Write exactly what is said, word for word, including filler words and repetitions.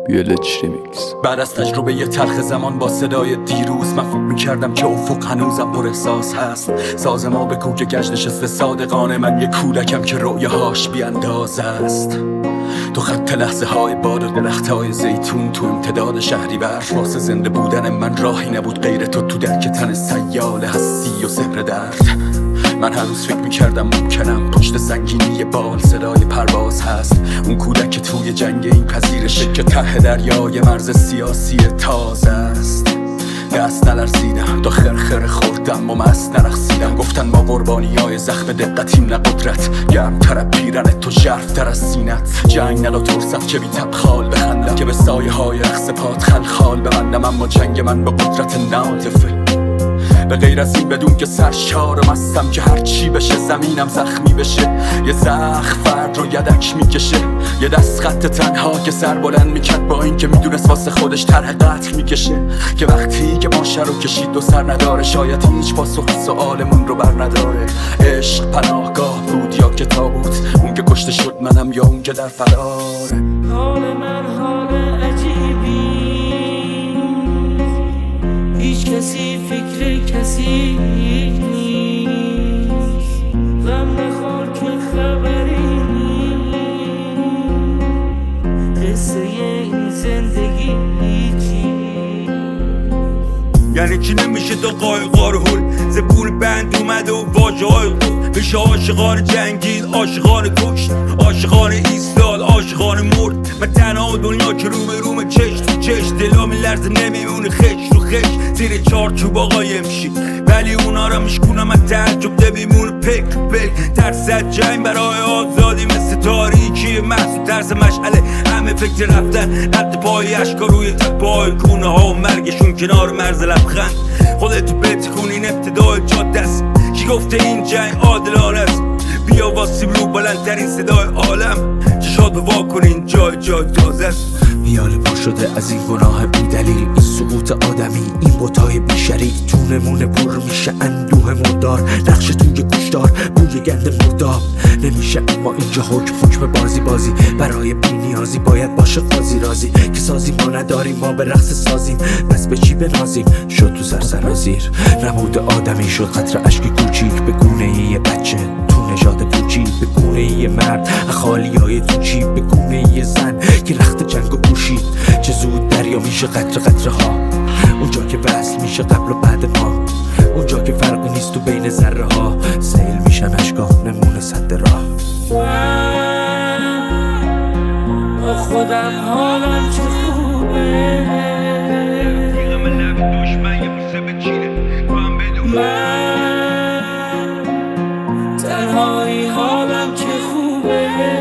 یلچ ریمیکس. بعد از تجربه یه تلخ زمان با صدای دیروز من فکر میکردم که افق هنوزم پر احساس هست. ساز ما به کوک گشت نشسته صادقانه، من یه کودکم که رؤیاهاش بیانداز است. تو خط لحظه های باد و درخت های زیتون، تو امتداد شهریور واسه زنده بودن من راهی نبود غیر تو تو درک تن سیال هستی و سحر درد. من هنوز فکر میکردم ممکنم پشت سنگینی بال صدای پرواز هست. اون کودک که توی جنگ این پذیرشه که ته دریای مرز سیاسی تازه است. دست نلرزیدم تا خرخر خوردم و مست نرقصیدم. گفتن ما قربانی های زخم دقتیم نه قدرت، گرم ترب پیرنت تو ژرف تر از سینت. جنگ نداد فرصت که بی تبخال بخندم، که به سایه های رقص پات خلخال ببندم. اما جنگ من به قدرت ناطفه، به غیر از این بدون که سرشار و مستم که هرچی بشه زمینم زخمی بشه. یه زخم فرد رو یدک میکشه، یه دست خط تنها که سر بلند میکرد با این که میدونست واسه خودش طرح قتل میکشه. که وقتی که ماشه رو کشید دو سر نداره، شاید هیچ پاسخ سؤالمون رو بر نداره. عشق پناهگاه بود یا که تابوت، اون که کشته شد منم یا اون که در فراره. حال من حال عجیبی، هیچ کسی فکر کسی نیست. غم نخور که خبری نیست، قصه این زندگی هیچی. یعنی چی نمیشه تا قایقا رو هل زبون بند اومده و واجه های قفل بشه. عاشقان جنگید، عاشقان کشت، عاشقان ایستاد، عاشقان مرد. من تنها دنیا که رو به روم چشت تو چشت، دلا میلرزه نمیمونه خش رو خش. زیر چار چوب آقای میشی ولی اونا را میشکونم از تعجب ده بیمونه پک پک. ترسد جنگ برای آزادی مثل تاریکی محصول ترس مشعله. همه فکر رفتن رد پای اشکا روی تپای کونه ها و مرگشون کنار مرز لبخند. خودتو بتکون این ابتدای جاده است. کی گفته این جنگ عادلانه است؟ بیا واسیم رو بلندترین صدای عالم، چشات به واکنین جای جای جازه است. میاله پر شده از این گناه بی دلیل، این سقوط آدمی، این بوتای بی شریک. جونمونه پر میشه اندوه مردار، نقش توی گوشدار، بوی گند مرداب. نمیشه اما اینجا حکم حکم بازی بازی، برای بی نیازی باید باشه قاضی رازی. که سازی ما نداریم، ما به رقص سازیم، پس به چی بنازیم؟ شد تو سر سرازیر نمود آدمی شد قطره اشک کوچیک به گونه یه بچه تو نژاد پوچی، به گونه یه مرد خالی های تو چی، به گونه یه زن که رخت جنگ و پوشید. چه زود دریا میشه قطره قطره ها، اونجا که وصل میشه قبل و بعد ما، اونجا که فرقی نیست تو بین ذره ها. سیل میشن اشکا نمونه صد راه. با خودم حالم چه خوبه، من تنهایی حالم چه خوبه.